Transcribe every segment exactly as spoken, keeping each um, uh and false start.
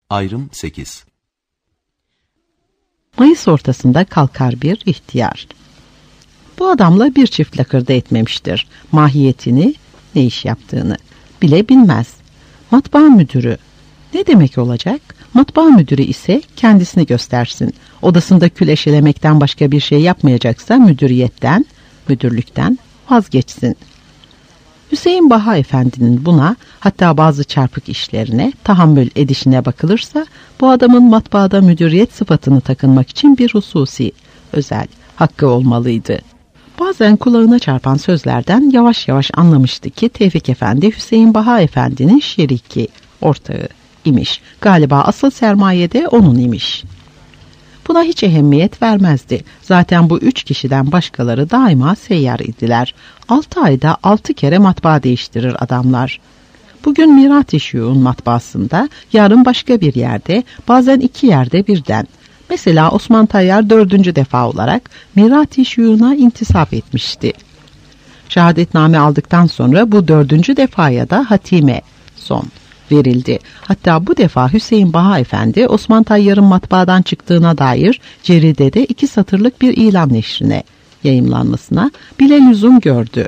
Ayrım sekiz. Mayıs ortasında kalkar bir ihtiyar. Bu adamla bir çift lakırdı etmemiştir. Mahiyetini, ne iş yaptığını bile bilmez. Matbaa müdürü. Ne demek olacak? Matbaa müdürü ise kendisini göstersin. Odasında kül eşelemekten başka bir şey yapmayacaksa müdüriyetten, müdürlükten vazgeçsin. Hüseyin Baha Efendi'nin buna, hatta bazı çarpık işlerine tahammül edişine bakılırsa, bu adamın matbaada müdüriyet sıfatını takınmak için bir hususi, özel hakkı olmalıydı. Bazen kulağına çarpan sözlerden yavaş yavaş anlamıştı ki Tevfik Efendi Hüseyin Baha Efendi'nin şeriki, ortağı imiş. Galiba asıl sermaye de onun imiş. Buna hiç ehemmiyet vermezdi. Zaten bu üç kişiden başkaları daima seyyar idiler. Altı ayda altı kere matbaa değiştirir adamlar. Bugün Mirat-ı Şiun matbaasında, yarın başka bir yerde, bazen iki yerde birden. Mesela Osman Tayyar dördüncü defa olarak Mirat-ı Şiun'a intisap etmişti. Şehadetname aldıktan sonra bu dördüncü defaya da hatime, son verildi. Hatta bu defa Hüseyin Baha Efendi Osman Tayyar'ın matbaadan çıktığına dair Ceride'de iki satırlık bir ilan neşrine yayımlanmasına bile lüzum gördü.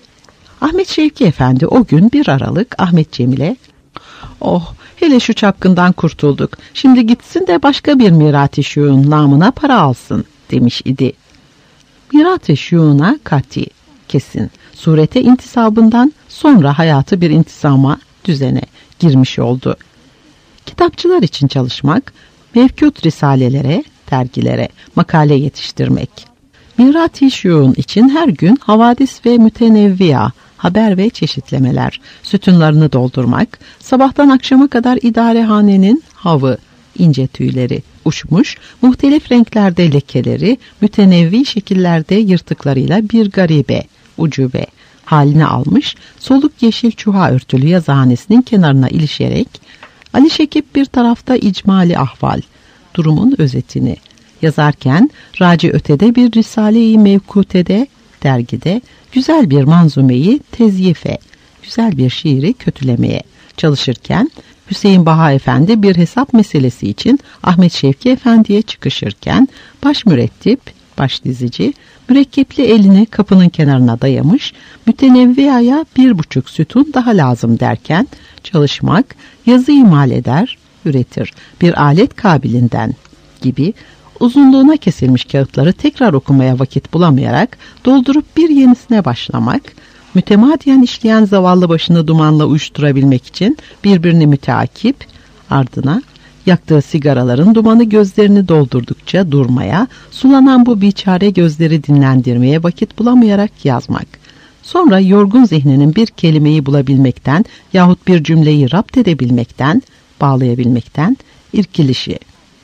Ahmet Şevki Efendi o gün bir Aralık Ahmet Cemil'e "Oh, hele şu çapkından kurtulduk. Şimdi gitsin de başka bir Mirat-ı Şiun namına para alsın" demiş idi. Mirat-ı Şiun'a kati, kesin, surete intisabından sonra hayatı bir intisama, düzene girmiş oldu. Kitapçılar için çalışmak, mevcut risalelere, dergilere makale yetiştirmek. Mirat-ı Şiun için her gün havadis ve mütenevviya, haber ve çeşitlemeler, sütunlarını doldurmak, sabahtan akşama kadar idarehanenin havı, ince tüyleri uçmuş, muhtelif renklerde lekeleri, mütenevvi şekillerde yırtıklarıyla bir garibe, ucube haline almış, soluk yeşil çuha örtülü yazıhanesinin kenarına ilişerek, Ali Şekip bir tarafta icmali ahval, durumun özetini yazarken, Raci ötede bir Risale-i Mevkutede, dergide, güzel bir manzumeyi tezyife, güzel bir şiiri kötülemeye çalışırken, Hüseyin Baha Efendi bir hesap meselesi için Ahmet Şevki Efendi'ye çıkışırken, baş mürettip, baş dizici, mürekkepli elini kapının kenarına dayamış, mütenevviyaya bir buçuk sütun daha lazım derken, çalışmak, yazı imal eder, üretir, bir alet kabilinden gibi, uzunluğuna kesilmiş kağıtları tekrar okumaya vakit bulamayarak doldurup bir yenisine başlamak, mütemadiyen işleyen zavallı başını dumanla uyuşturabilmek için birbirini müteakip, ardına yaktığı sigaraların dumanı gözlerini doldurdukça durmaya, sulanan bu biçare gözleri dinlendirmeye vakit bulamayarak yazmak. Sonra yorgun zihninin bir kelimeyi bulabilmekten yahut bir cümleyi rapt edebilmekten, bağlayabilmekten irkilişi.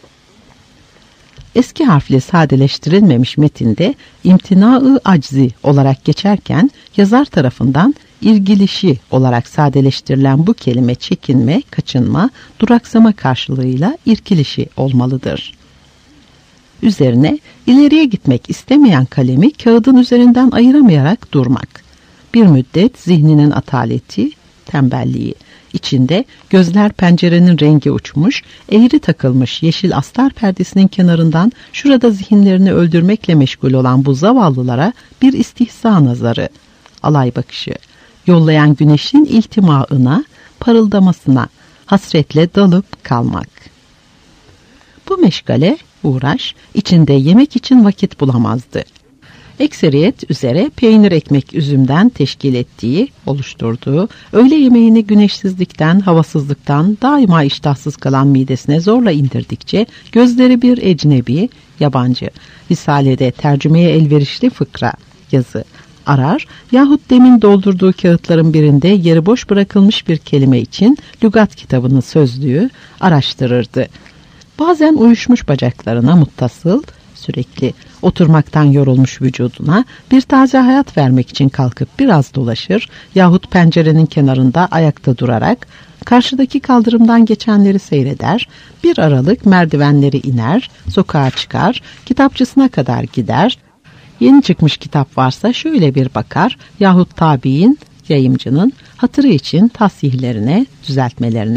Eski harfle sadeleştirilmemiş metinde imtina-ı aczi olarak geçerken yazar tarafından irgilişi olarak sadeleştirilen bu kelime çekinme, kaçınma, duraksama karşılığıyla irkilişi olmalıdır. Üzerine ileriye gitmek istemeyen kalemi kağıdın üzerinden ayıramayarak durmak. Bir müddet zihninin ataleti, tembelliği içinde gözler pencerenin rengi uçmuş, eğri takılmış yeşil astar perdesinin kenarından şurada zihinlerini öldürmekle meşgul olan bu zavallılara bir istihza nazarı, alay bakışı, yollayan güneşin iltimaına, parıldamasına hasretle dalıp kalmak. Bu meşgale, uğraş, içinde yemek için vakit bulamazdı. Ekseriyet üzere peynir ekmek üzümden teşkil ettiği, oluşturduğu, öğle yemeğini güneşsizlikten, havasızlıktan daima iştahsız kalan midesine zorla indirdikçe gözleri bir ecnebi, yabancı, risalede tercümeye elverişli fıkra, yazı arar yahut demin doldurduğu kağıtların birinde yeri boş bırakılmış bir kelime için lügat kitabını, sözlüğü araştırırdı. Bazen uyuşmuş bacaklarına muttasıl, sürekli oturmaktan yorulmuş vücuduna bir taze hayat vermek için kalkıp biraz dolaşır yahut pencerenin kenarında ayakta durarak karşıdaki kaldırımdan geçenleri seyreder, bir aralık merdivenleri iner, sokağa çıkar, kitapçısına kadar gider, yeni çıkmış kitap varsa şöyle bir bakar yahut tabiin, yayımcının hatırı için tasihlerine, düzeltmelerine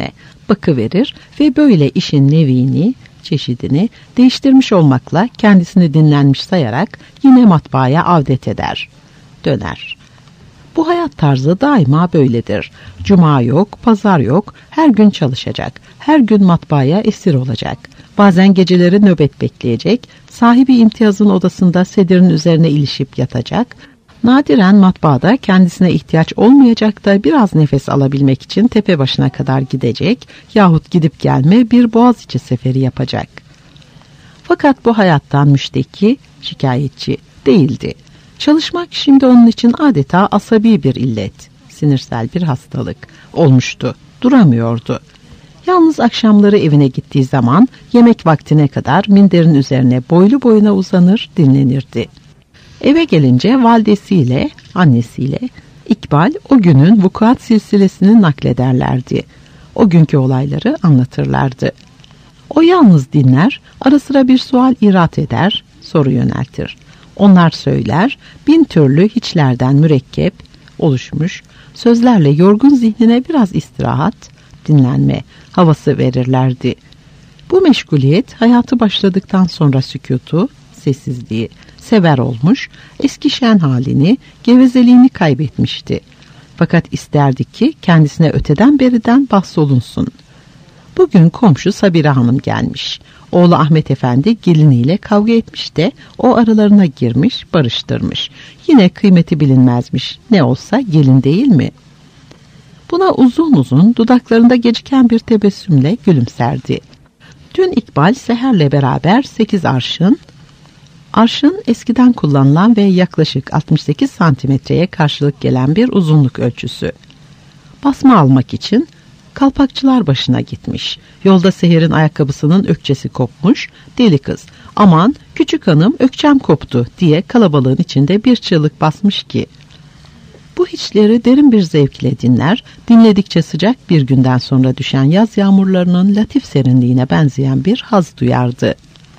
bakıverir ve böyle işin nevini, çeşidini değiştirmiş olmakla kendisini dinlenmiş sayarak yine matbaaya avdet eder, döner. Bu hayat tarzı daima böyledir. Cuma yok, pazar yok, her gün çalışacak, her gün matbaaya esir olacak. Bazen geceleri nöbet bekleyecek, sahibi imtiyazın odasında sedirin üzerine ilişip yatacak. Nadiren matbaada kendisine ihtiyaç olmayacak da biraz nefes alabilmek için tepe başına kadar gidecek yahut gidip gelme bir Boğaziçi seferi yapacak. Fakat bu hayattan müşteki, şikayetçi değildi. Çalışmak şimdi onun için adeta asabi bir illet, sinirsel bir hastalık olmuştu, duramıyordu. Yalnız akşamları evine gittiği zaman yemek vaktine kadar minderin üzerine boylu boyuna uzanır, dinlenirdi. Eve gelince validesiyle, annesiyle İkbal o günün vukuat silsilesini naklederlerdi. O günkü olayları anlatırlardı. O yalnız dinler, ara sıra bir sual irat eder, soru yöneltir. Onlar söyler, bin türlü hiçlerden mürekkep oluşmuş, sözlerle yorgun zihnine biraz istirahat, dinlenme havası verirlerdi. Bu meşguliyet hayatı başladıktan sonra sükutu, sessizliği sever olmuş, eski şen halini, gevezeliğini kaybetmişti. Fakat isterdi ki kendisine öteden beriden bahsolunsun. Bugün komşu Sabire Hanım gelmiş. Oğlu Ahmet Efendi geliniyle kavga etmiş de o aralarına girmiş, barıştırmış. Yine kıymeti bilinmezmiş. Ne olsa gelin değil mi? Buna uzun uzun dudaklarında geciken bir tebessümle gülümserdi. Dün İkbal Seher'le beraber sekiz arşın, arşın eskiden kullanılan ve yaklaşık altmış sekiz santimetreye karşılık gelen bir uzunluk ölçüsü. Basma almak için kalpakçılar başına gitmiş. Yolda Seher'in ayakkabısının ökçesi kopmuş. Deli kız, aman küçük hanım ökçem koptu diye kalabalığın içinde bir çığlık basmış ki. Bu hiçleri derin bir zevkle dinler, dinledikçe sıcak bir günden sonra düşen yaz yağmurlarının latif serinliğine benzeyen bir haz duyardı.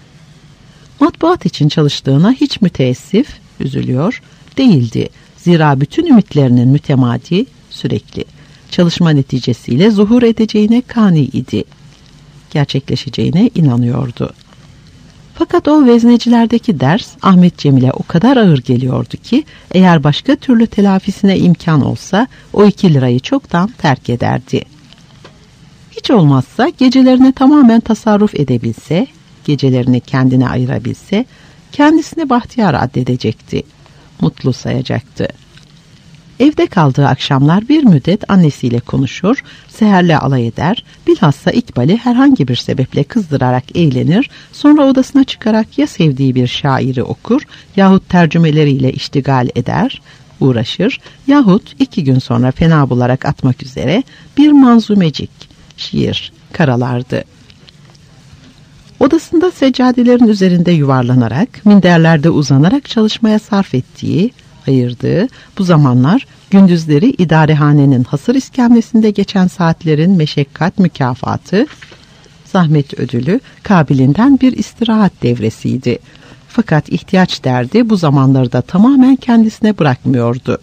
Matbuat için çalıştığına hiç müteessif, üzülüyor değildi. Zira bütün ümitlerinin mütemadi, sürekli çalışma neticesiyle zuhur edeceğine kani idi. Gerçekleşeceğine inanıyordu. Fakat o veznecilerdeki ders Ahmet Cemil'e o kadar ağır geliyordu ki eğer başka türlü telafisine imkan olsa o iki lirayı çoktan terk ederdi. Hiç olmazsa gecelerine tamamen tasarruf edebilse, gecelerini kendine ayırabilse, kendisini bahtiyar addedecekti, mutlu sayacaktı. Evde kaldığı akşamlar bir müddet annesiyle konuşur, Seher'le alay eder, bilhassa İkbal'i herhangi bir sebeple kızdırarak eğlenir, sonra odasına çıkarak ya sevdiği bir şairi okur yahut tercümeleriyle iştigal eder, uğraşır yahut iki gün sonra fena bularak atmak üzere bir manzumecik, şiir karalardı. Odasında seccadelerin üzerinde yuvarlanarak, minderlerde uzanarak çalışmaya sarf ettiği, ayırdığı bu zamanlar gündüzleri idarehanenin hasır iskemlesinde geçen saatlerin meşakkat mükafatı, zahmet ödülü kabilinden bir istirahat devresiydi. Fakat ihtiyaç derdi bu zamanları da tamamen kendisine bırakmıyordu.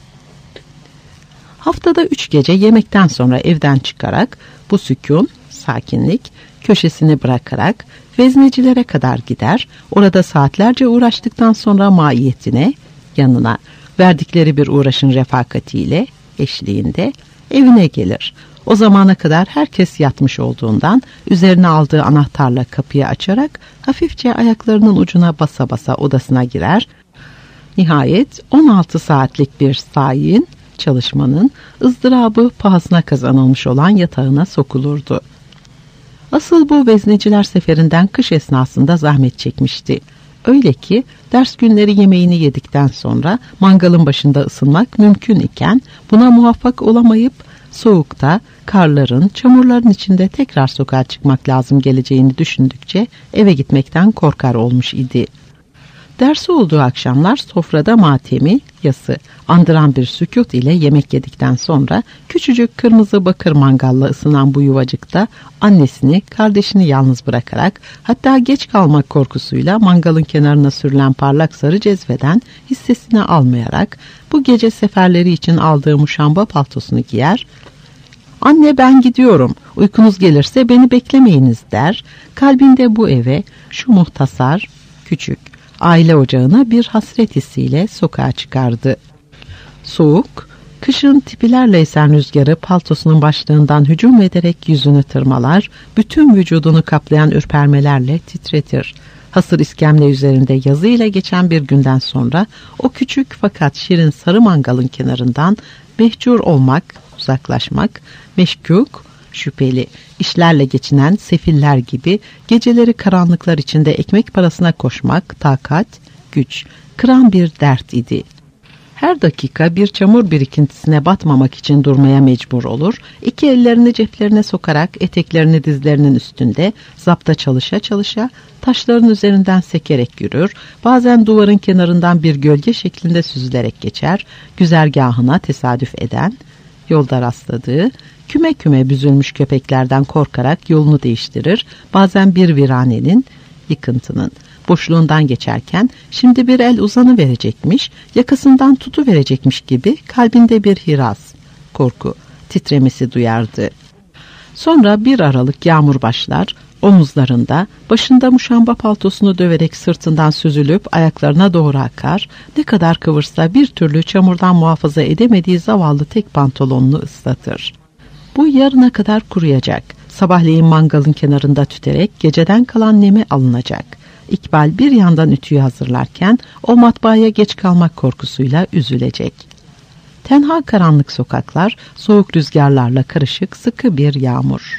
Haftada üç gece yemekten sonra evden çıkarak bu sükun, sakinlik, köşesini bırakarak veznecilere kadar gider, orada saatlerce uğraştıktan sonra maiyetine, yanına verdikleri bir uğraşın refakatiyle, eşliğinde evine gelir. O zamana kadar herkes yatmış olduğundan üzerine aldığı anahtarla kapıyı açarak hafifçe ayaklarının ucuna basa basa odasına girer. Nihayet on altı saatlik bir sayin çalışmanın ızdırabı pahasına kazanılmış olan yatağına sokulurdu. Asıl bu vezneciler seferinden kış esnasında zahmet çekmişti. Öyle ki ders günleri yemeğini yedikten sonra mangalın başında ısınmak mümkün iken buna muvaffak olamayıp soğukta, karların, çamurların içinde tekrar sokağa çıkmak lazım geleceğini düşündükçe eve gitmekten korkar olmuş idi. Dersi olduğu akşamlar sofrada matemi, yası andıran bir sükût ile yemek yedikten sonra küçücük kırmızı bakır mangalla ısınan bu yuvacıkta annesini, kardeşini yalnız bırakarak, hatta geç kalmak korkusuyla mangalın kenarına sürülen parlak sarı cezveden hissesini almayarak bu gece seferleri için aldığı muşamba paltosunu giyer, Anne ben gidiyorum, uykunuz gelirse beni beklemeyiniz der. Kalbinde bu eve, şu muhtasar, küçük aile ocağına bir hasret hissiyle sokağa çıkardı. Soğuk, kışın tipilerle esen rüzgarı paltosunun başlığından hücum ederek yüzünü tırmalar, bütün vücudunu kaplayan ürpermelerle titretir. Hasır iskemle üzerinde yazıyla geçen bir günden sonra o küçük fakat şirin sarı mangalın kenarından mehcur olmak, uzaklaşmak, meşkuk, şüpheli, işlerle geçinen sefiller gibi geceleri karanlıklar içinde ekmek parasına koşmak, takat, güç, kıran bir dert idi. Her dakika bir çamur birikintisine batmamak için durmaya mecbur olur, iki ellerini ceplerine sokarak eteklerini dizlerinin üstünde zapta çalışa çalışa taşların üzerinden sekerek yürür, bazen duvarın kenarından bir gölge şeklinde süzülerek geçer, güzergahına tesadüf eden, yolda rastladığı, küme küme büzülmüş köpeklerden korkarak yolunu değiştirir, bazen bir viranenin, yıkıntının boşluğundan geçerken şimdi bir el uzanı verecekmiş, yakasından tutu verecekmiş gibi kalbinde bir hiras, korku titremesi duyardı. Sonra bir aralık yağmur başlar, omuzlarında, başında muşamba paltosunu döverek sırtından süzülüp ayaklarına doğru akar, ne kadar kıvırsa bir türlü çamurdan muhafaza edemediği zavallı tek pantolonunu ıslatır. Bu yarına kadar kuruyacak, sabahleyin mangalın kenarında tüterek geceden kalan nemi alınacak. İkbal bir yandan ütüyü hazırlarken o matbaaya geç kalmak korkusuyla üzülecek. Tenha karanlık sokaklar, soğuk rüzgarlarla karışık sıkı bir yağmur.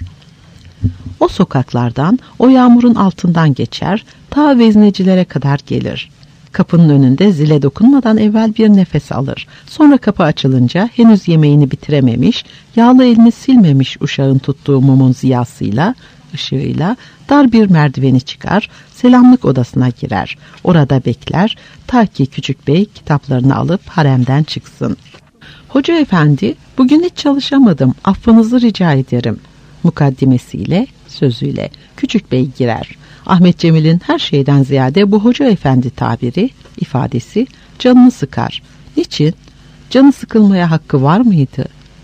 O sokaklardan, o yağmurun altından geçer, ta veznecilere kadar gelir. Kapının önünde zile dokunmadan evvel bir nefes alır. Sonra kapı açılınca henüz yemeğini bitirememiş, yağlı elini silmemiş uşağın tuttuğu mumun ziyasıyla, ışığıyla dar bir merdiveni çıkar, selamlık odasına girer. Orada bekler, ta ki küçük bey kitaplarını alıp haremden çıksın. Hoca efendi, bugün hiç çalışamadım, affınızı rica ederim mukaddimesiyle, sözüyle küçük bey girer. Ahmet Cemil'in her şeyden ziyade bu hoca efendi tabiri, ifadesi canını sıkar. Niçin? Canı sıkılmaya hakkı var mıydı?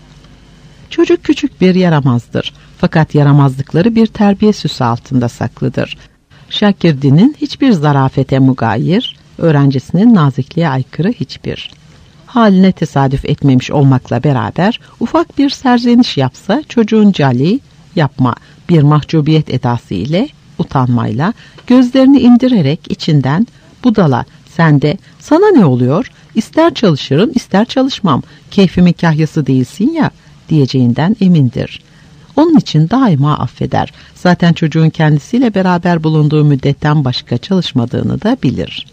Çocuk küçük bir yaramazdır. Fakat yaramazlıkları bir terbiye süsü altında saklıdır. Şakirdinin hiçbir zarafete mugayir, öğrencisinin nazikliğe aykırı hiçbir. Haline tesadüf etmemiş olmakla beraber ufak bir serzeniş yapsa çocuğun cali, yapma bir mahcubiyet edası ile, utanmayla, gözlerini indirerek içinden budala sende, sana ne oluyor, ister çalışırım ister çalışmam, keyfimin kahyası değilsin ya diyeceğinden emindir. Onun için daima affeder. Zaten çocuğun kendisiyle beraber bulunduğu müddetten başka çalışmadığını da bilir.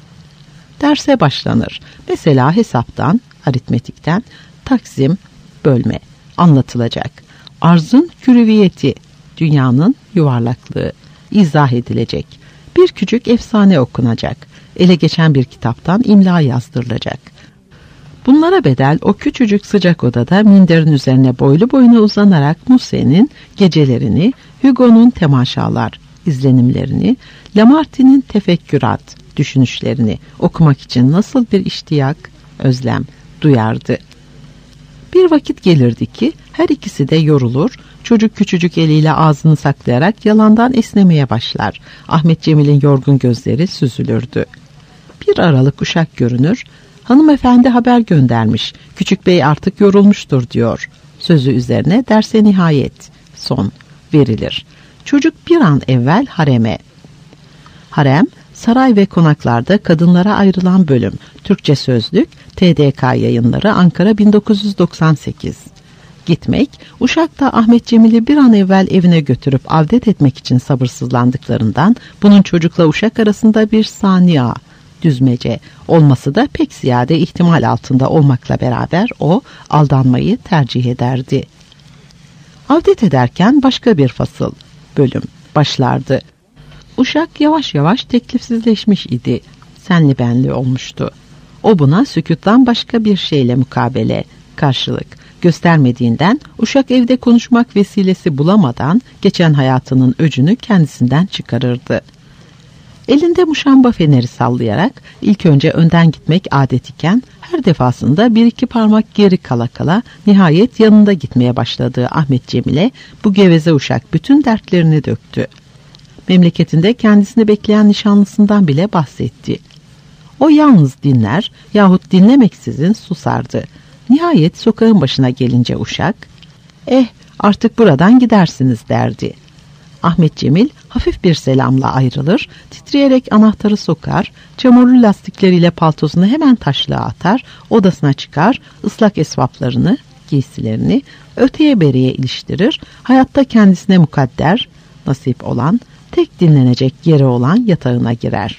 Derse başlanır. Mesela hesaptan, aritmetikten, taksim, bölme anlatılacak. Arzın kürüviyeti, dünyanın yuvarlaklığı izah edilecek. Bir küçük efsane okunacak. Ele geçen bir kitaptan imla yazdırılacak. Bunlara bedel o küçücük sıcak odada minderin üzerine boylu boyuna uzanarak Musset'in gecelerini, Hugo'nun temaşalar izlenimlerini, Lamartine'in tefekkürat düşünüşlerini okumak için nasıl bir iştiyak, özlem duyardı. Bir vakit gelirdi ki her ikisi de yorulur, çocuk küçücük eliyle ağzını saklayarak yalandan esnemeye başlar. Ahmet Cemil'in yorgun gözleri süzülürdü. Bir aralık uşak görünür, hanımefendi haber göndermiş, küçük bey artık yorulmuştur diyor. Sözü üzerine derse nihayet son verilir. Çocuk bir an evvel hareme. Harem, saray ve konaklarda kadınlara ayrılan bölüm. Türkçe Sözlük, T D K Yayınları, Ankara bin dokuz yüz doksan sekiz. Gitmek, uşak da Ahmet Cemil'i bir an evvel evine götürüp avdet etmek için sabırsızlandıklarından bunun çocukla uşak arasında bir saniye, düzmece olması da pek ziyade ihtimal altında olmakla beraber o aldanmayı tercih ederdi. Avdet ederken başka bir fasıl, bölüm başlardı. Uşak yavaş yavaş teklifsizleşmiş idi. Senli benli olmuştu. O buna sükûttan başka bir şeyle mukabele, karşılık göstermediğinden uşak evde konuşmak vesilesi bulamadan geçen hayatının öcünü kendisinden çıkarırdı. Elinde muşamba feneri sallayarak ilk önce önden gitmek adet iken her defasında bir iki parmak geri kala kala nihayet yanında gitmeye başladığı Ahmet Cemil'e bu geveze uşak bütün dertlerini döktü. Memleketinde kendisini bekleyen nişanlısından bile bahsetti. O yalnız dinler yahut dinlemeksizin susardı. Nihayet sokağın başına gelince uşak, "Eh, artık buradan gidersiniz" derdi. Ahmet Cemil hafif bir selamla ayrılır, titreyerek anahtarı sokar, çamurlu lastikleriyle paltosunu hemen taşlığa atar, odasına çıkar, ıslak esvaplarını, giysilerini öteye bereye iliştirir, hayatta kendisine mukadder, nasip olan, tek dinlenecek yeri olan yatağına girer.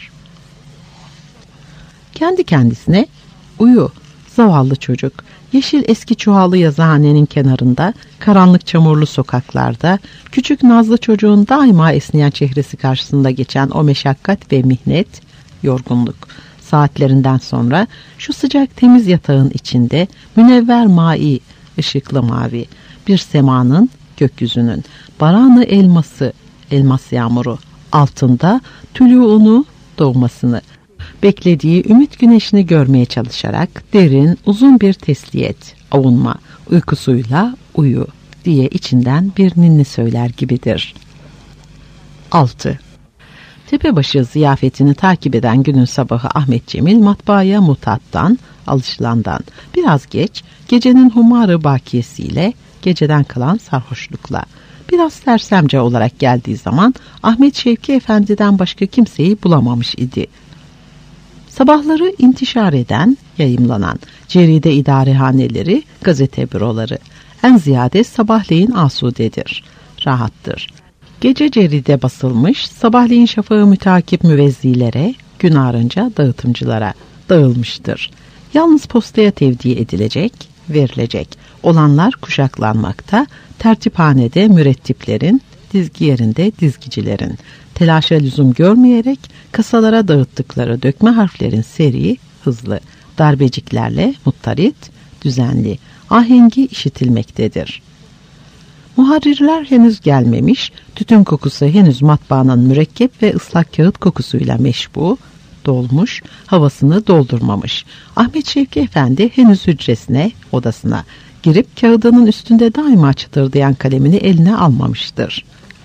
Kendi kendisine, "Uyu, zavallı çocuk." Yeşil eski çuhalı yazıhanenin kenarında, karanlık çamurlu sokaklarda, küçük nazlı çocuğun daima esneyen çehresi karşısında geçen o meşakkat ve mihnet, yorgunluk saatlerinden sonra şu sıcak temiz yatağın içinde münevver mai, ışıklı mavi, bir semanın, gökyüzünün, baranı elması, elmas yağmuru, altında tülûunu doğmasını, beklediği ümit güneşini görmeye çalışarak derin, uzun bir tesliyet, avunma, uykusuyla uyu diye içinden bir ninni söyler gibidir. altı. Tepebaşı ziyafetini takip eden günün sabahı Ahmet Cemil matbaaya mutattan, alışılandan, biraz geç, gecenin humarı bakiyesiyle, geceden kalan sarhoşlukla, biraz sersemce olarak geldiği zaman Ahmet Şevki Efendi'den başka kimseyi bulamamış idi. Sabahları intişar eden, yayımlanan ceride idarehaneleri, gazete büroları en ziyade sabahleyin asudedir, rahattır. Gece ceride basılmış, sabahleyin şafağı mütakip müvezzilere, gün ağarınca dağıtımcılara dağılmıştır. Yalnız postaya tevdi edilecek, verilecek olanlar kuşaklanmakta, tertiphanede mürettiplerin, dizgi yerinde dizgicilerin, telaşa lüzum görmeyerek kasalara dağıttıkları dökme harflerin seri, hızlı, darbeciklerle muttarit, düzenli, ahengi işitilmektedir. Muharrirler henüz gelmemiş, tütün kokusu henüz matbaanın mürekkep ve ıslak kağıt kokusuyla meşbu, dolmuş, havasını doldurmamış. Ahmet Şevki Efendi henüz hücresine, odasına girip kağıdının üstünde daima çıtırdayan kalemini eline almamıştır.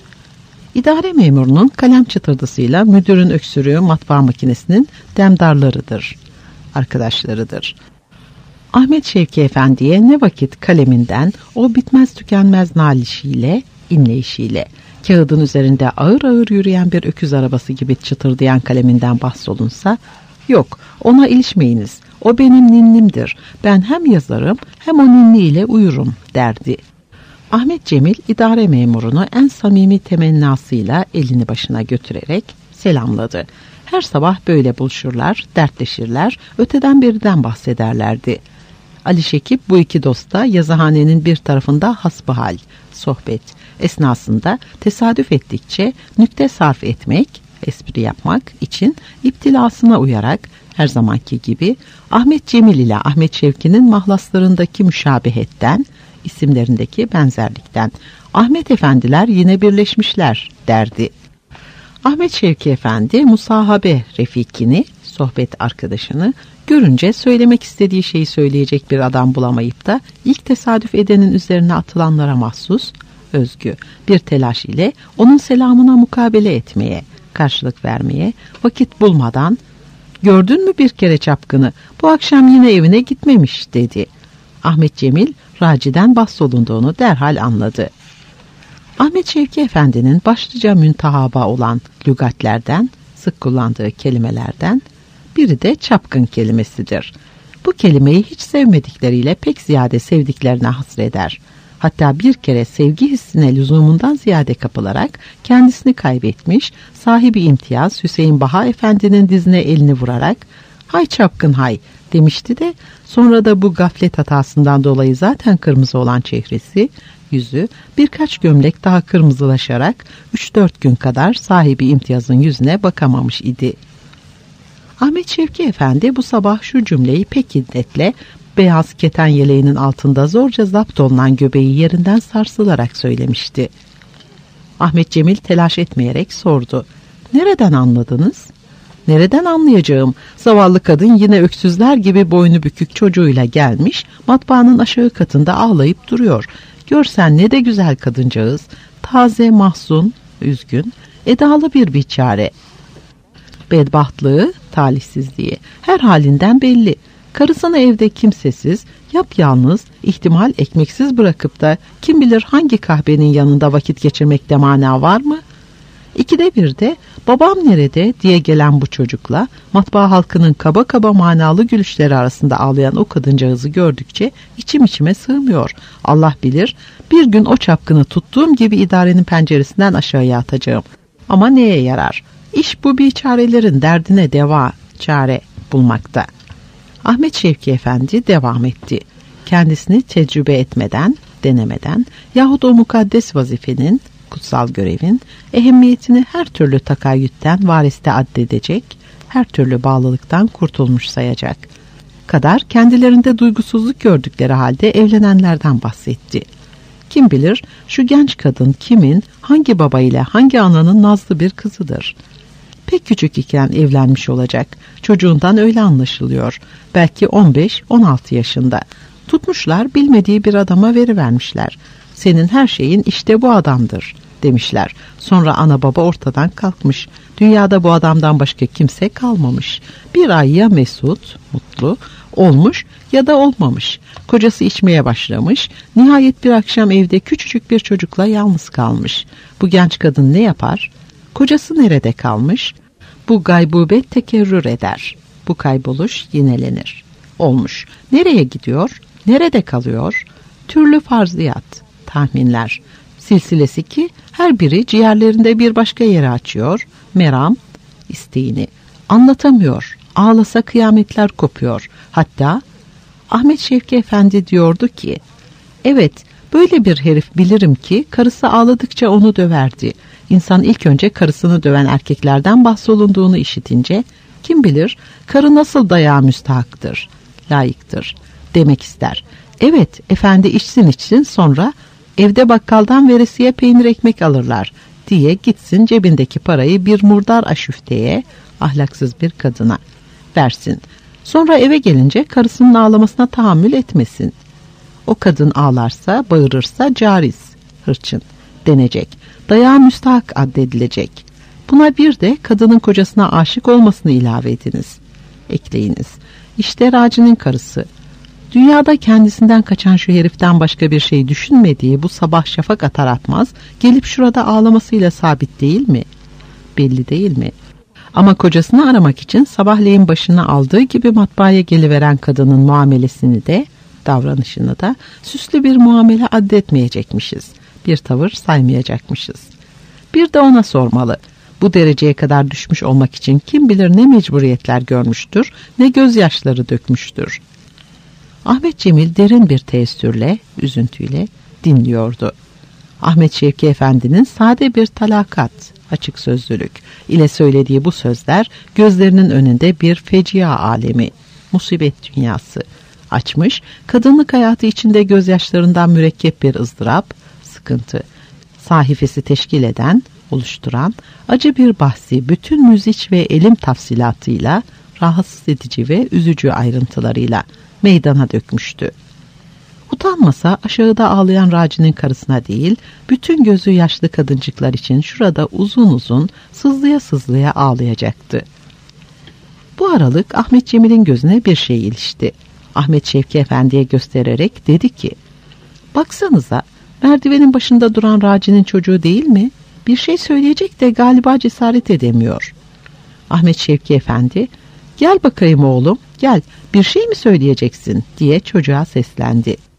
İdare memurunun kalem çıtırdısıyla müdürün öksürüğü matbaa makinesinin demdarlarıdır, arkadaşlarıdır. Ahmet Şevki Efendi'ye ne vakit kaleminden o bitmez tükenmez nalişiyle, inleyişiyle, kağıdın üzerinde ağır ağır yürüyen bir öküz arabası gibi çıtırdayan kaleminden bahsolunsa, "Yok, ona ilişmeyiniz, o benim ninnimdir, ben hem yazarım hem o ninni ile uyurum" derdi. Ahmet Cemil idare memurunu en samimi temennasıyla elini başına götürerek selamladı. Her sabah böyle buluşurlar, dertleşirler, öteden beriden bahsederlerdi. Ali Şekip bu iki dosta yazıhanenin bir tarafında hasbihal, sohbet esnasında tesadüf ettikçe nükte sarf etmek, espri yapmak için iptilasına uyarak her zamanki gibi Ahmet Cemil ile Ahmet Şevki'nin mahlaslarındaki müşabehetten, isimlerindeki benzerlikten Ahmet Efendiler yine birleşmişler derdi. Ahmet Şevki Efendi musahabe refikini, sohbet arkadaşını görünce söylemek istediği şeyi söyleyecek bir adam bulamayıp da ilk tesadüf edenin üzerine atılanlara mahsus, özgü bir telaş ile onun selamına mukabele etmeye, karşılık vermeye vakit bulmadan "Gördün mü bir kere çapkını, bu akşam yine evine gitmemiş" dedi. Ahmet Cemil raciden bahsolunduğunu derhal anladı. Ahmet Şevki Efendi'nin başlıca müntahaba olan lügatlerden, sık kullandığı kelimelerden biri de çapkın kelimesidir. Bu kelimeyi hiç sevmedikleriyle pek ziyade sevdiklerine hasreder. Hatta bir kere sevgi hissine lüzumundan ziyade kapılarak kendisini kaybetmiş, sahibi imtiyaz Hüseyin Baha Efendi'nin dizine elini vurarak "Hay çapkın hay" demişti de sonra da bu gaflet hatasından dolayı zaten kırmızı olan çehresi, yüzü birkaç gömlek daha kırmızılaşarak üç dört gün kadar sahibi imtiyazın yüzüne bakamamış idi. Ahmet Şevki Efendi bu sabah şu cümleyi pek hiddetle, beyaz keten yeleğinin altında zorca zapt olunan göbeği yerinden sarsılarak söylemişti. Ahmet Cemil telaş etmeyerek sordu. Nereden anladınız? Nereden anlayacağım? Zavallı kadın yine öksüzler gibi boynu bükük çocuğuyla gelmiş, matbaanın aşağı katında ağlayıp duruyor. Görsen ne de güzel kadıncağız, taze, mahzun, üzgün, edalı bir biçare. Bedbahtlığı, talihsizliği her halinden belli. Karısını evde kimsesiz, yapyalnız, ihtimal ekmeksiz bırakıp da kim bilir hangi kahvenin yanında vakit geçirmekte mana var mı? İkide bir de babam nerede diye gelen bu çocukla matbaa halkının kaba kaba manalı gülüşleri arasında ağlayan o kadıncağızı gördükçe içim içime sığmıyor. Allah bilir bir gün o çapkını tuttuğum gibi idarenin penceresinden aşağıya atacağım. Ama neye yarar? İş bu biçarelerin derdine deva, çare bulmakta. Ahmet Şevki Efendi devam etti. Kendisini tecrübe etmeden, denemeden yahut o mukaddes vazifenin, kutsal görevin ehemmiyetini her türlü takayyütten variste addedecek, her türlü bağlılıktan kurtulmuş sayacak kadar kendilerinde duygusuzluk gördükleri halde evlenenlerden bahsetti. Kim bilir şu genç kadın kimin, hangi baba ile hangi ananın nazlı bir kızıdır. Pek küçük iken evlenmiş olacak. Çocuğundan öyle anlaşılıyor. Belki on beş on altı yaşında. Tutmuşlar bilmediği bir adama verivermişler. Senin her şeyin işte bu adamdır demişler. Sonra ana baba ortadan kalkmış. Dünyada bu adamdan başka kimse kalmamış. Bir ay ya mesut, mutlu olmuş ya da olmamış. Kocası içmeye başlamış. Nihayet bir akşam evde küçücük bir çocukla yalnız kalmış. Bu genç kadın ne yapar? Kocası nerede kalmış? Bu gaybubet tekerrür eder. Bu kayboluş yinelenir. Olmuş. Nereye gidiyor? Nerede kalıyor? Türlü farziyat, tahminler, silsilesi ki her biri ciğerlerinde bir başka yere açıyor. Meram, isteğini. Anlatamıyor. Ağlasa kıyametler kopuyor. Hatta Ahmet Şevki Efendi diyordu ki, evet böyle bir herif bilirim ki karısı ağladıkça onu döverdi. İnsan ilk önce karısını döven erkeklerden bahsolunduğunu işitince kim bilir karı nasıl dayağa müstahaktır, layıktır demek ister. Evet efendi içsin içsin sonra evde bakkaldan veresiye peynir ekmek alırlar diye gitsin cebindeki parayı bir murdar aşüfteye, ahlaksız bir kadına versin. Sonra eve gelince karısının ağlamasına tahammül etmesin. O kadın ağlarsa, bağırırsa cariz, hırçın denecek. Dayağa müstahak addedilecek. Buna bir de kadının kocasına aşık olmasını ilave ediniz. Ekleyiniz. İşte Raci'nin karısı. Dünyada kendisinden kaçan şu heriften başka bir şey düşünmediği bu sabah şafak atar atmaz gelip şurada ağlamasıyla sabit değil mi? Belli değil mi? Ama kocasını aramak için sabahleyin başına aldığı gibi matbaaya geliveren kadının muamelesini de, davranışını da süslü bir muamele addetmeyecekmişiz. Bir tavır saymayacakmışız. Bir de ona sormalı. Bu dereceye kadar düşmüş olmak için kim bilir ne mecburiyetler görmüştür, ne gözyaşları dökmüştür. Ahmet Cemil derin bir teessürle, üzüntüyle dinliyordu. Ahmet Şevki Efendi'nin sade bir talakat, açık sözlülük ile söylediği bu sözler gözlerinin önünde bir fecia alemi, musibet dünyası açmış, kadınlık hayatı içinde gözyaşlarından mürekkep bir ızdırap, sıkıntı, sahifesi teşkil eden, oluşturan acı bir bahsi bütün müziç ve elim tafsilatıyla, rahatsız edici ve üzücü ayrıntılarıyla meydana dökmüştü. Utanmasa aşağıda ağlayan Raci'nin karısına değil, bütün gözü yaşlı kadıncıklar için şurada uzun uzun sızlıya sızlıya ağlayacaktı. Bu aralık Ahmet Cemil'in gözüne bir şey ilişti. Ahmet Şevki Efendi'ye göstererek dedi ki, baksanıza merdivenin başında duran Raci'nin çocuğu değil mi? Bir şey söyleyecek de galiba cesaret edemiyor. Ahmet Şevki Efendi, gel bakayım oğlum, gel bir şey mi söyleyeceksin diye çocuğa seslendi.